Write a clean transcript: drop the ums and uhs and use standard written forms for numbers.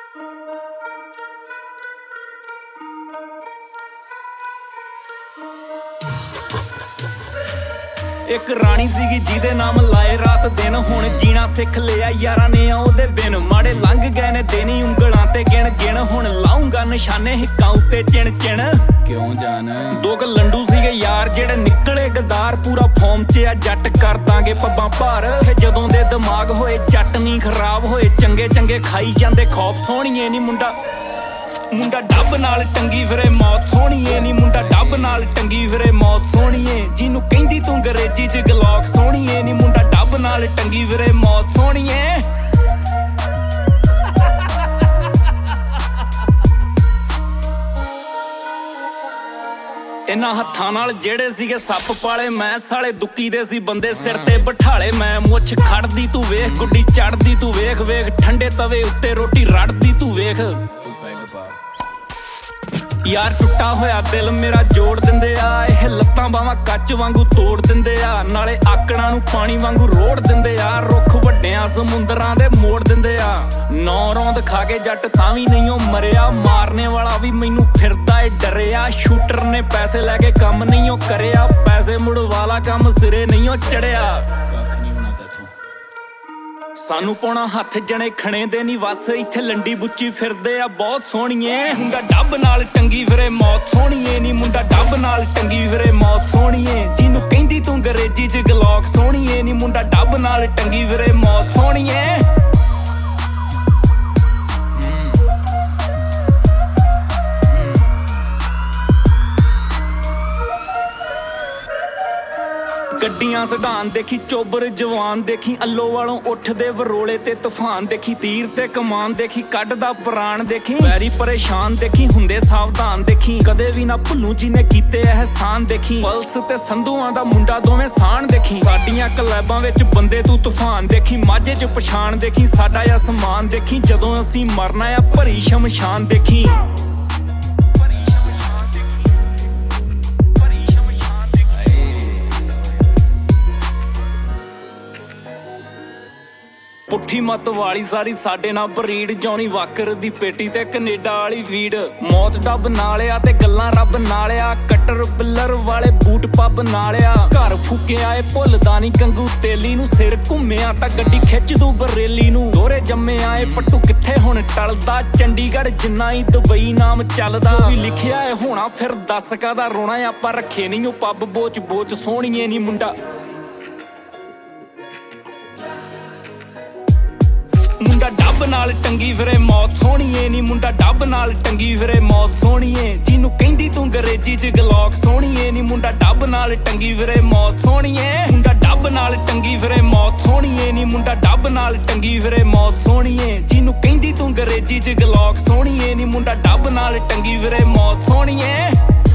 ਇੱਕ ਰਾਣੀ ਸੀਗੀ ਜਿਹਦੇ ਨਾਮ ਲਾਏ ਰਾਤ ਦਿਨ ਹੁਣ ਜੀਣਾ ਸਿੱਖ ਲਿਆ ਯਾਰਾਂ ਨੇ ਉਹਦੇ ਬਿਨ ਮਾੜੇ ਲੰਘ ਗਏ ਨੇ ਦਿਨੀ ਉਂਗਲਾਂ ਤੇ ਗਿਣ ਗਿਣ ਹੁਣ ਲਾਉਂਗਾ ਨਿਸ਼ਾਨੇ ਹਿੱਕਾਂ ਉੱਤੇ ਚਿਣ ਚਿਣ ਕਿਉਂ ਜਾਨ ਦੋ ਕ ਲੰਡੂ ਸੀਗੇ ਯਾਰ ਜਿਹੜੇ ਨਿਕਲੇ ਗਦਾਰ ਪੂਰਾ ਫਾਰਮ 'ਚ ਆ ਜੱਟ ਕਰ ਦਾਂਗੇ ਪੱਬਾਂ ਭਾਰ ਜਦੋਂ ਦੇ ਦਿਮਾਗ ਹੋਏ ਜੱਟ ਨਹੀਂ ਖਰਾਬ ਹੋਏ ਚੰਗੇ ਚੰਗੇ ਖਾਈ ਜਾਂਦੇ ਖੌਫ ਸੋਹਣੀਏ ਨੀ ਮੁੰਡਾ ਡੱਬ ਨਾਲ ਟੰਗੀ ਫਿਰੇ ਮੌਤ ਸੋਹਣੀਏ ਨੀ ਮੁੰਡਾ ਡੱਬ ਨਾਲ ਟੰਗੀ ਫਿਰੇ ਮੌਤ ਸੋਹਣੀਏ ਜਿਹਨੂੰ ਕਹਿੰਦੀ ਤੂੰ ਅੰਗਰੇਜ਼ੀ 'ਚ ਗਲੌਕ ਸੋਹਣੀਏ ਨੀ ਮੁੰਡਾ ਡੱਬ ਨਾਲ ਟੰਗੀ ਫਿਰੇ ਮੌਤ ਸੋਹਣੀਏ ਇਹਨਾਂ ਹੱਥਾਂ ਨਾਲ ਜਿਹੜੇ ਸੀਗੇ ਸੱਪ ਪਾਲੇ ਮੈਂ ਸਾਲੇ ਦੁੱਕੀ ਦੇ ਸੀ ਬੰਦੇ ਸਿਰ ਤੇ ਬਿਠਾਲੇ ਮੈਂ ਮੁੱਛ ਖੜਦੀ ਤੂੰ ਵੇਖ ਗੁੱਡੀ ਚੜਦੀ ਤੂੰ ਵੇਖ ਵੇਖ ਠੰਡੇ ਤਵੇ ਉੱਤੇ ਰੋਟੀ ਰੜਦੀ ਤੂੰ ਵੇਖ ਯਾਰ ਟੁੱਟਾ ਹੋਇਆ ਦਿਲ ਮੇਰਾ ਜੋੜ ਦਿੰਦੇ ਆ ਇਹ ਲੱਤਾਂ ਬਾਹਾਂ ਕੱਚ ਵਾਂਗੂ ਤੋੜ ਦਿੰਦੇ ਆ ਨਾਲੇ ਆਕੜਾਂ ਨੂੰ ਪਾਣੀ ਵਾਂਗੂ ਰੋੜ ਦਿੰਦੇ ਆ ਰੁੱਖ ਵੱਡਿਆਂ ਸਮੁੰਦਰਾਂ ਦੇ ਮੋੜ ਦਿੰਦੇ ਆ ਨੌ ਰੌਂਦ ਖਾ ਕੇ ਜੱਟ ਤਾਂ ਵੀ ਨਹੀਂ ਉਹ ਮਰਿਆ ਮਾਰਨੇ ਵਾਲਾ ਵੀ ਮੈਨੂੰ ਫਿਰਦਾ ਏ ਡਰਿਆ ਸ਼ੂਟਰ ਨੇ ਪੈਸੇ ਲੈ ਕੇ ਕੰਮ ਨਹੀਂ ਉਹ ਕਰਿਆ ਪੈਸੇ ਮੁੜ ਵਾਲਾ ਕੰਮ ਸਿਰੇ ਨਹੀਂ ਉਹ ਚੜਿਆ ਸਾਨੂੰ ਪਾਉਣਾ ਹੱਥ ਜਣੇ ਖਣੇ ਦੇ ਨੀ ਵਸ ਇੱਥੇ ਲੰਡੀ ਬੁੱਚੀ ਫਿਰਦੇ ਆ ਬਹੁਤ ਸੋਹਣੀਏ ਮੁੰਡਾ ਡੱਬ ਨਾਲ ਟੰਗੀ ਫਿਰੇ ਮੌਤ ਸੋਹਣੀਏ ਨੀ ਮੁੰਡਾ ਡੱਬ ਨਾਲ ਟੰਗੀ ਫਿਰੇ ਮੌਤ ਸੋਹਣੀਏ ਜਿਹਨੂੰ ਕਹਿੰਦੀ ਤੂੰ ਅੰਗਰੇਜ਼ੀ 'ਚ ਗਲੌਕ ਸੋਹਣੀਏ ਨੀ ਮੁੰਡਾ ਡੱਬ ਨਾਲ ਟੰਗੀ ਫਿਰੇ ਮੌਤ ਸੋਹਣੀਏ ਗੱਡੀਆਂ ਸਡਾਨ ਦੇਖੀ ਚੋਬਰ ਜਵਾਨ ਦੇਖੀ ਅੱਲੋ ਵਾਲੋਂ ਉੱਠਦੇ ਵਰੋਲੇ ਤੇ ਤੂਫਾਨ ਦੇਖੀ ਤੀਰ ਤੇ ਕਮਾਨ ਦੇਖੀ ਕੱਢਦਾ ਪ੍ਰਾਣ ਦੇਖੀ ਵੈਰੀ ਪਰੇਸ਼ਾਨ ਦੇਖੀ ਹੁੰਦੇ ਸਾਵਧਾਨ ਦੇਖੀ ਕਦੇ ਵੀ ਨਾ ਭੁੱਲੂ ਜਿਹਨੇ ਕੀਤੇ ਅਹਿਸਾਨ ਦੇਖੀ ਪਲਸ ਤੇ ਸੰਧੂਆਂ ਦਾ ਮੁੰਡਾ ਦੋਵੇਂ ਸਾਣ ਦੇਖੀ ਸਾਡੀਆਂ ਕਲੈਬਾਂ ਵਿੱਚ ਬੰਦੇ ਤੂੰ ਤੂਫਾਨ ਦੇਖੀ ਮਾਝੇ 'ਚ ਪਛਾਣ ਦੇਖੀ ਸਾਡਾ ਅਸਮਾਨ ਦੇਖੀ ਜਦੋਂ ਅਸੀਂ ਮਰਨਾ ਆ ਭਰੀ ਸ਼ਮਸ਼ਾਨ ਦੇਖੀ ਪੁੱਠੀ ਮੱਤ ਵਾਲੀ ਸਾਰੀ ਸਾਡੇ ਨਾਲ ਬਰੀਡ ਜੌਨੀ ਵਾਕਰ ਦੀ ਪੇਟੀ ਤੇ ਕੈਨੇਡਾ ਵਾਲੀ ਵੀਡ ਮੌਤ ਡੱਬ ਨਾਲਿਆ ਤੇ ਗੱਲਾਂ ਰੱਬ ਨਾਲਿਆ ਕੱਟਰ ਬਿੱਲਰ ਵਾਲੇ ਬੂਟ ਪੱਬ ਨਾਲਿਆ ਘਰ ਫੂਕਿਆ ਏ ਭੁੱਲਦਾ ਨੀ ਗੰਗੂ ਤੇਲੀ ਨੂੰ ਸਿਰ ਘੁੰਮਿਆ ਤਾਂ ਗੱਡੀ ਖਿੱਚ ਦੂ ਬਰੇਲੀ ਨੂੰ ਦੋਰੇ ਜੰਮਿਆ ਏ ਪੱਟੂ ਕਿੱਥੇ ਹੁਣ ਟਲਦਾ ਚੰਡੀਗੜ੍ਹ ਜਿੰਨਾ ਹੀ ਦੁਬਈ ਨਾਮ ਚੱਲਦਾ ਵੀ ਲਿਖਿਆ ਏ ਹੋਣਾ ਫਿਰ ਦੱਸ ਕਾਹਦਾ ਰੋਣਾ ਆਪਾਂ ਰੱਖੇ ਨਹੀਂ ਉਹ ਪੱਬ ਬੋਚ ਸੋਹਣੀਏ ਨੀ ਮੁੰਡਾ ਡੱਬ ਨਾਲ ਟੰਗੀ ਫਿਰੇ ਮੌਤ ਸੋਹਣੀਏ ਨੀ ਮੁੰਡਾ ਡੱਬ ਨਾਲ ਟੰਗੀ ਫਿਰੇ ਮੌਤ ਸੋਹਣੀਏ ਜਿਹਨੂੰ ਕਹਿੰਦੀ ਤੂੰ ਅੰਗਰੇਜ਼ੀ 'ਚ ਗਲੌਕ ਸੋਹਣੀਏ ਨੀ ਮੁੰਡਾ ਡੱਬ ਨਾਲ ਟੰਗੀ ਫਿਰੇ ਮੌਤ ਸੋਹਣੀਏ ਮੁੰਡਾ ਡੱਬ ਨਾਲ ਟੰਗੀ ਫਿਰੇ ਮੌਤ ਸੋਹਣੀਏ ਨੀ ਮੁੰਡਾ ਡੱਬ ਨਾਲ ਟੰਗੀ ਫਿਰੇ ਮੌਤ ਸੋਹਣੀਏ ਜਿਹਨੂੰ ਕਹਿੰਦੀ ਤੂੰ ਅੰਗਰੇਜ਼ੀ 'ਚ ਗਲੌਕ ਸੋਹਣੀਏ ਨੀ ਮੁੰਡਾ ਡੱਬ ਨਾਲ ਟੰਗੀ ਫਿਰੇ ਮੌਤ ਸੋਹਣੀਏ